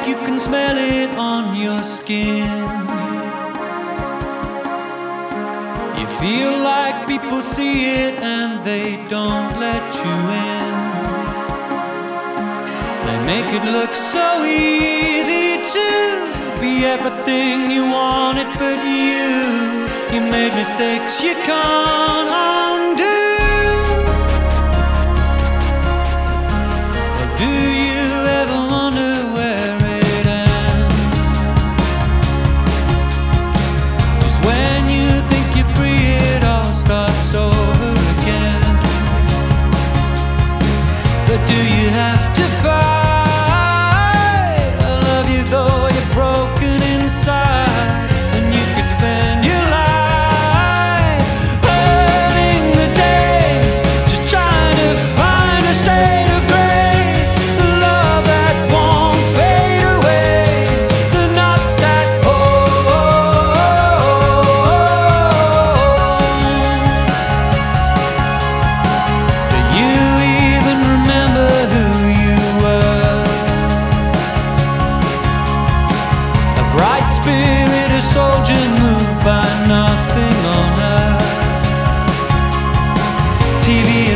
you can smell it on your skin. You feel like people see it and they don't let you in. They make it look so easy to be everything you wanted, but you made mistakes you can't undo. Or do you ever wonder where it ends? Just when you think you're free, it all starts over again. But do you have to fight? I love you though you're broken inside, and you could spend your life hurting the days, just trying to find a state of grace, the love that won't fade away, the knot that holds. Do you even remember who you were? A bright spirit, a soldier moved by nothing on earth. TV